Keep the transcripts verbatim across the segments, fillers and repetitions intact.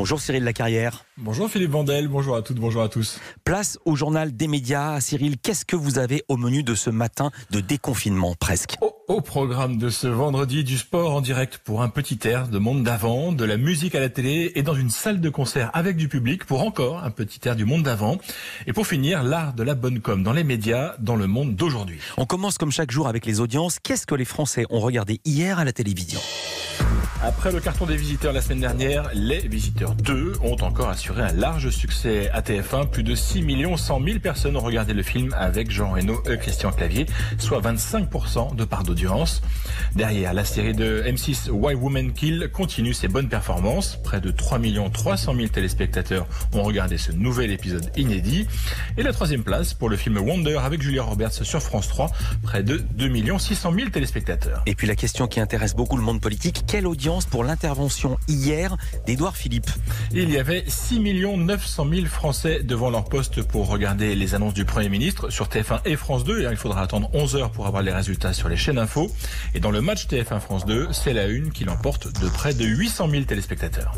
Bonjour Cyril Lacarrière. Bonjour Philippe Vandel, bonjour à toutes, bonjour à tous. Place au journal des médias. Cyril, qu'est-ce que vous avez au menu de ce matin de déconfinement presque ? Au, au programme de ce vendredi, du sport en direct pour un petit air de monde d'avant, de la musique à la télé et dans une salle de concert avec du public pour encore un petit air du monde d'avant. Et pour finir, l'art de la bonne com dans les médias, dans le monde d'aujourd'hui. On commence comme chaque jour avec les audiences. Qu'est-ce que les Français ont regardé hier à la télévision ? Après le carton des visiteurs la semaine dernière, les visiteurs deux ont encore assuré un large succès à T F un. Plus de six millions cent mille personnes ont regardé le film avec Jean Reno et Christian Clavier, soit vingt-cinq pour cent de part d'audience. Derrière, la série de M six Why Women Kill continue ses bonnes performances. Près de trois millions trois cent mille téléspectateurs ont regardé ce nouvel épisode inédit. Et la troisième place pour le film Wonder avec Julia Roberts sur France trois, près de deux millions six cent mille téléspectateurs. Et puis la question qui intéresse beaucoup le monde politique, quelle audience pour l'intervention hier d'Édouard Philippe? Il y avait six millions neuf cent mille Français devant leur poste pour regarder les annonces du Premier ministre sur T F un et France deux. Et il faudra attendre onze heures pour avoir les résultats sur les chaînes info. Et dans le match T F un France deux, c'est la une qui l'emporte de près de huit cent mille téléspectateurs.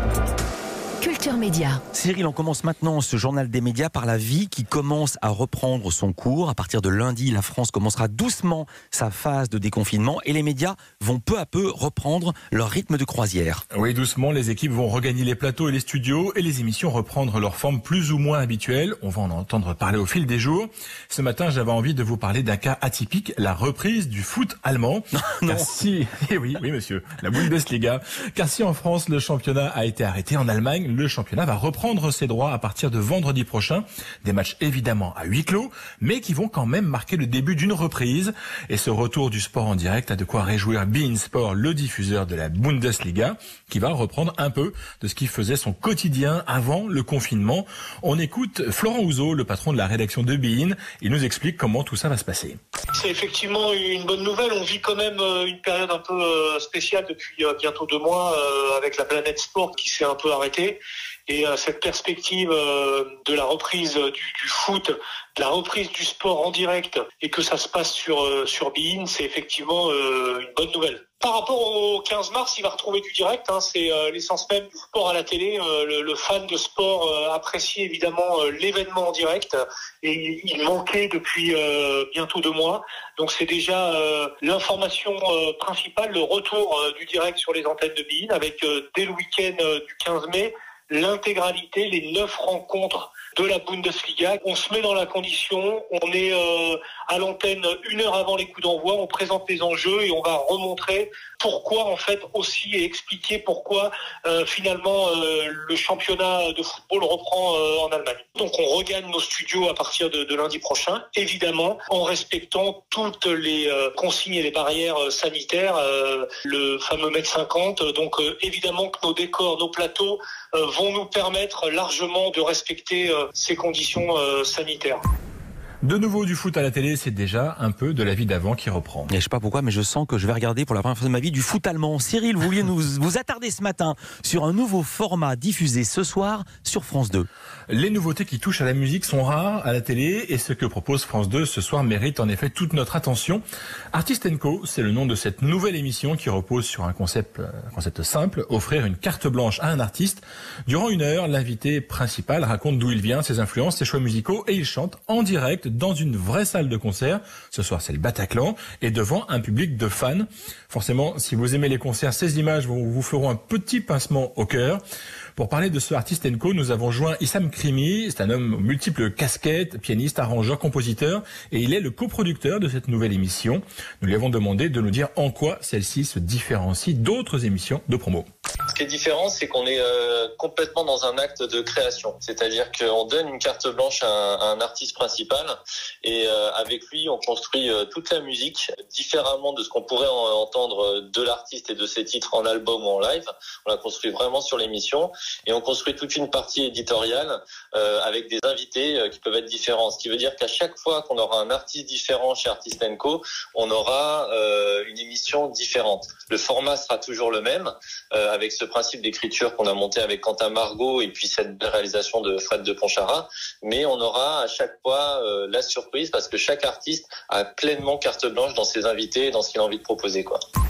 Culture Média. Cyril, on commence maintenant ce journal des médias par la vie qui commence à reprendre son cours. À partir de lundi, la France commencera doucement sa phase de déconfinement et les médias vont peu à peu reprendre leur rythme de croisière. Oui, doucement, les équipes vont regagner les plateaux et les studios et les émissions reprendre leur forme plus ou moins habituelle. On va en entendre parler au fil des jours. Ce matin, j'avais envie de vous parler d'un cas atypique, la reprise du foot allemand. Non. Car si, eh oui, oui monsieur, la Bundesliga. Car si en France, le championnat a été arrêté, en Allemagne, le championnat va reprendre ses droits à partir de vendredi prochain. Des matchs évidemment à huis clos, mais qui vont quand même marquer le début d'une reprise. Et ce retour du sport en direct a de quoi réjouir beIN Sport, le diffuseur de la Bundesliga, qui va reprendre un peu de ce qui faisait son quotidien avant le confinement. On écoute Florent Houzeau, le patron de la rédaction de beIN. Il nous explique comment tout ça va se passer. C'est effectivement une bonne nouvelle. On vit quand même une période un peu spéciale depuis bientôt deux mois avec la planète sport qui s'est un peu arrêtée. Et cette perspective de la reprise du, du foot, de la reprise du sport en direct et que ça se passe sur, sur beIN, c'est effectivement une bonne nouvelle. Par rapport au quinze mars, il va retrouver du direct. Hein, c'est euh, l'essence même du sport à la télé. Euh, le, le fan de sport euh, apprécie évidemment euh, l'événement en direct. Et il, il manquait depuis euh, bientôt deux mois. Donc c'est déjà euh, l'information euh, principale, le retour euh, du direct sur les antennes de beIN avec euh, dès le week-end euh, du quinze mai, l'intégralité, les neuf rencontres de la Bundesliga. On se met dans la condition, on est euh, à l'antenne une heure avant les coups d'envoi, on présente les enjeux et on va remontrer pourquoi en fait aussi et expliquer pourquoi euh, finalement euh, le championnat de football reprend euh, en Allemagne. Donc on regagne nos studios à partir de, de lundi prochain, évidemment en respectant toutes les euh, consignes et les barrières euh, sanitaires, euh, le fameux mètre cinquante. Donc euh, évidemment que nos décors, nos plateaux euh, vont nous permettre largement de respecter euh, ces conditions euh, sanitaires. De nouveau du foot à la télé, c'est déjà un peu de la vie d'avant qui reprend. Et je sais pas pourquoi, mais je sens que je vais regarder pour la première fois de ma vie du foot allemand. Cyril, vous vouliez nous vous attarder ce matin sur un nouveau format diffusé ce soir sur France deux. Les nouveautés qui touchent à la musique sont rares à la télé et ce que propose France deux ce soir mérite en effet toute notre attention. Artist and Co, c'est le nom de cette nouvelle émission qui repose sur un concept, un concept simple, offrir une carte blanche à un artiste. Durant une heure, l'invité principal raconte d'où il vient, ses influences, ses choix musicaux et il chante en direct dans une vraie salle de concert. Ce soir, c'est le Bataclan et devant un public de fans. Forcément, si vous aimez les concerts, ces images vous, vous feront un petit pincement au cœur. Pour parler de ce Artist and Co, nous avons joint Issam Krimi. C'est un homme aux multiples casquettes, pianiste, arrangeur, compositeur, et il est le coproducteur de cette nouvelle émission. Nous lui avons demandé de nous dire en quoi celle-ci se différencie d'autres émissions de promo. Ce qui est différent, c'est qu'on est euh, complètement dans un acte de création. C'est-à-dire qu'on donne une carte blanche à un, à un artiste principal et euh, avec lui, on construit euh, toute la musique différemment de ce qu'on pourrait en, entendre de l'artiste et de ses titres en album ou en live. On la construit vraiment sur l'émission et on construit toute une partie éditoriale euh, avec des invités euh, qui peuvent être différents. Ce qui veut dire qu'à chaque fois qu'on aura un artiste différent chez Artist and Co, on aura euh, une émission différente. Le format sera toujours le même euh, avec ce principe d'écriture qu'on a monté avec Quentin Margot et puis cette réalisation de Fred de Ponchara, mais on aura à chaque fois euh, la surprise parce que chaque artiste a pleinement carte blanche dans ses invités et dans ce qu'il a envie de proposer, quoi.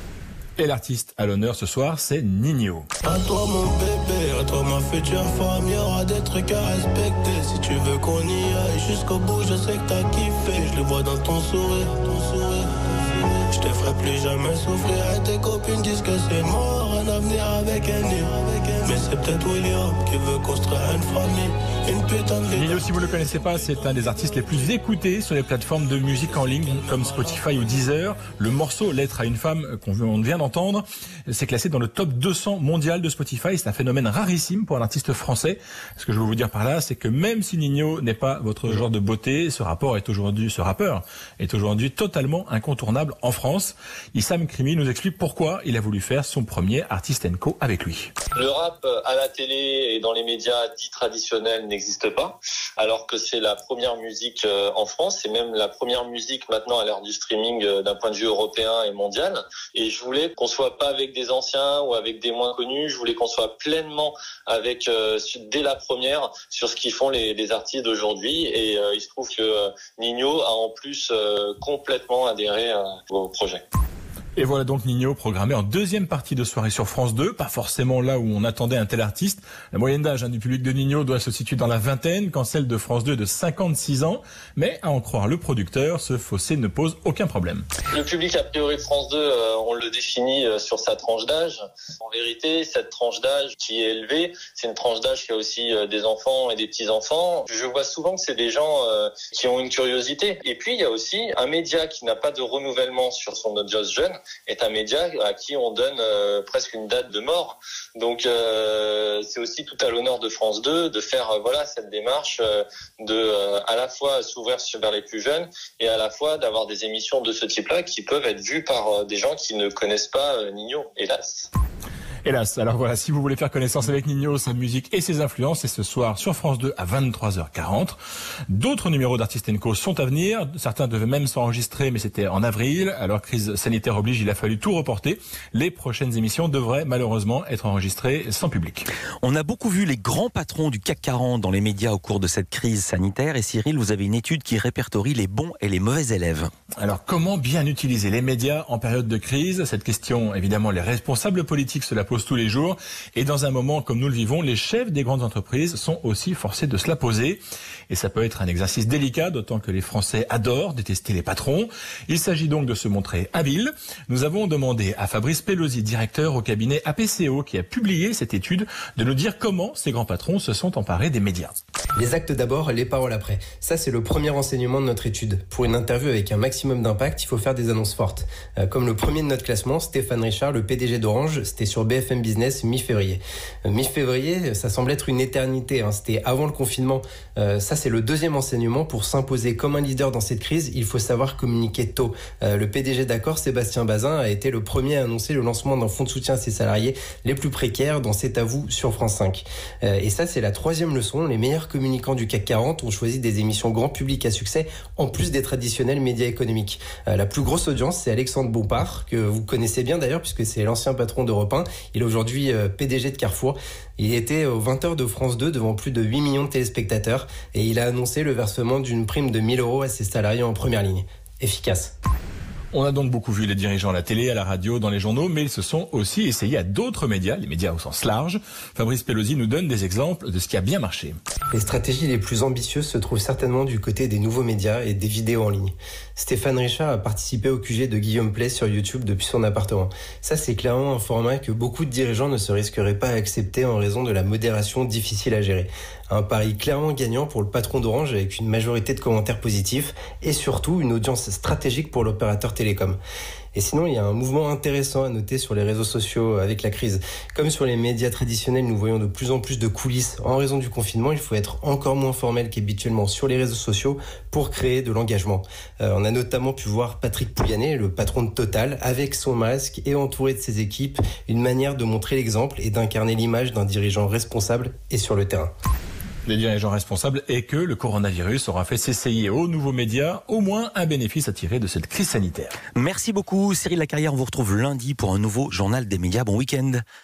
Et l'artiste à l'honneur ce soir, c'est Ninho. À toi mon bébé, à toi ma future femme, il y aura des trucs à respecter. Si tu veux qu'on y aille jusqu'au bout, je sais que t'as kiffé. Je le vois dans ton sourire, ton sourire. Je te ferai plus jamais souffrir. Et tes copines disent que c'est mort, un avenir avec un nid. Mais c'est peut-être William qui veut construire une famille. Une putain de vie. Ninho, si vous ne le connaissez pas, c'est un des artistes les plus écoutés sur les plateformes de musique en ligne comme Spotify ou Deezer. Le morceau Lettre à une femme qu'on vient d'entendre, c'est classé dans le top deux cents mondial de Spotify. C'est un phénomène rarissime pour un artiste français. Ce que je veux vous dire par là, c'est que même si Ninho n'est pas votre genre de beauté, ce rapport est aujourd'hui, ce rappeur est aujourd'hui totalement incontournable en France. Issam Krimi nous explique pourquoi il a voulu faire son premier Artist and Co avec lui. Le rap à la télé et dans les médias dits traditionnels n'existe pas, alors que c'est la première musique en France, c'est même la première musique maintenant à l'ère du streaming d'un point de vue européen et mondial. Et je voulais qu'on soit pas avec des anciens ou avec des moins connus, je voulais qu'on soit pleinement avec euh, dès la première sur ce qu'ils font les, les artistes d'aujourd'hui. Et euh, il se trouve que euh, Ninho a en plus euh, complètement adhéré euh, au projet. Et voilà donc Ninho programmé en deuxième partie de soirée sur France deux, pas forcément là où on attendait un tel artiste. La moyenne d'âge hein, du public de Ninho doit se situer dans la vingtaine, quand celle de France deux est de cinquante-six ans. Mais à en croire le producteur, ce fossé ne pose aucun problème. Le public a priori de France deux, euh, on le définit euh, sur sa tranche d'âge. En vérité, cette tranche d'âge qui est élevée, c'est une tranche d'âge qui a aussi euh, des enfants et des petits-enfants. Je vois souvent que c'est des gens euh, qui ont une curiosité. Et puis, il y a aussi un média qui n'a pas de renouvellement sur son audience jeune, est un média à qui on donne euh, presque une date de mort. Donc euh, c'est aussi tout à l'honneur de France deux de faire euh, voilà cette démarche euh, de euh, à la fois s'ouvrir vers les plus jeunes et à la fois d'avoir des émissions de ce type-là qui peuvent être vues par euh, des gens qui ne connaissent pas euh, Ninho, hélas. Hélas, alors voilà, si vous voulez faire connaissance avec Ninho, sa musique et ses influences, c'est ce soir sur France deux à vingt-trois heures quarante. D'autres numéros d'Artist and Co sont à venir. Certains devaient même s'enregistrer, mais c'était en avril. Alors, crise sanitaire oblige, il a fallu tout reporter. Les prochaines émissions devraient malheureusement être enregistrées sans public. On a beaucoup vu les grands patrons du C A C quarante dans les médias au cours de cette crise sanitaire. Et Cyril, vous avez une étude qui répertorie les bons et les mauvais élèves. Alors, comment bien utiliser les médias en période de crise? Cette question, évidemment, les responsables politiques se la posent tous les jours. Et dans un moment comme nous le vivons, les chefs des grandes entreprises sont aussi forcés de se la poser. Et ça peut être un exercice délicat, d'autant que les Français adorent détester les patrons. Il s'agit donc de se montrer habile. Nous avons demandé à Fabrice Pelosi, directeur au cabinet A P C O, qui a publié cette étude, de nous dire comment ces grands patrons se sont emparés des médias. Les actes d'abord, les paroles après. Ça, c'est le premier enseignement de notre étude. Pour une interview avec un maximum d'impact, il faut faire des annonces fortes. Euh, comme le premier de notre classement, Stéphane Richard, le P D G d'Orange, c'était sur B F M Business mi-février. Euh, mi-février, ça semble être une éternité, hein. C'était avant le confinement. Euh, ça, c'est le deuxième enseignement. Pour s'imposer comme un leader dans cette crise, il faut savoir communiquer tôt. Euh, le P D G d'Accor, Sébastien Bazin, a été le premier à annoncer le lancement d'un fonds de soutien à ses salariés les plus précaires dans C'est à vous sur France cinq. Euh, et ça, c'est la troisième leçon. Les meilleurs communicants du C A C quarante ont choisi des émissions grand public à succès en plus des traditionnels médias économiques. Euh, la plus grosse audience, c'est Alexandre Bompard, que vous connaissez bien d'ailleurs puisque c'est l'ancien patron d'Europe un. Il est aujourd'hui euh, P D G de Carrefour. Il était aux vingt heures de France deux devant plus de huit millions de téléspectateurs et il a annoncé le versement d'une prime de mille euros à ses salariés en première ligne. Efficace. On a donc beaucoup vu les dirigeants à la télé, à la radio, dans les journaux, mais ils se sont aussi essayés à d'autres médias, les médias au sens large. Fabrice Pelosi nous donne des exemples de ce qui a bien marché. Les stratégies les plus ambitieuses se trouvent certainement du côté des nouveaux médias et des vidéos en ligne. Stéphane Richard a participé au Q G de Guillaume Play sur YouTube depuis son appartement. Ça, c'est clairement un format que beaucoup de dirigeants ne se risqueraient pas à accepter en raison de la modération difficile à gérer. Un pari clairement gagnant pour le patron d'Orange avec une majorité de commentaires positifs et surtout une audience stratégique pour l'opérateur télécom. Et sinon, il y a un mouvement intéressant à noter sur les réseaux sociaux avec la crise. Comme sur les médias traditionnels, nous voyons de plus en plus de coulisses. En raison du confinement, il faut être encore moins formel qu'habituellement sur les réseaux sociaux pour créer de l'engagement. Euh, on a notamment pu voir Patrick Pouyanné, le patron de Total, avec son masque et entouré de ses équipes, une manière de montrer l'exemple et d'incarner l'image d'un dirigeant responsable et sur le terrain. Les dirigeants responsables et que le coronavirus aura fait s'essayer aux nouveaux médias au moins un bénéfice à tirer de cette crise sanitaire. Merci beaucoup Cyril Lacarrière, on vous retrouve lundi pour un nouveau journal des médias. Bon week-end.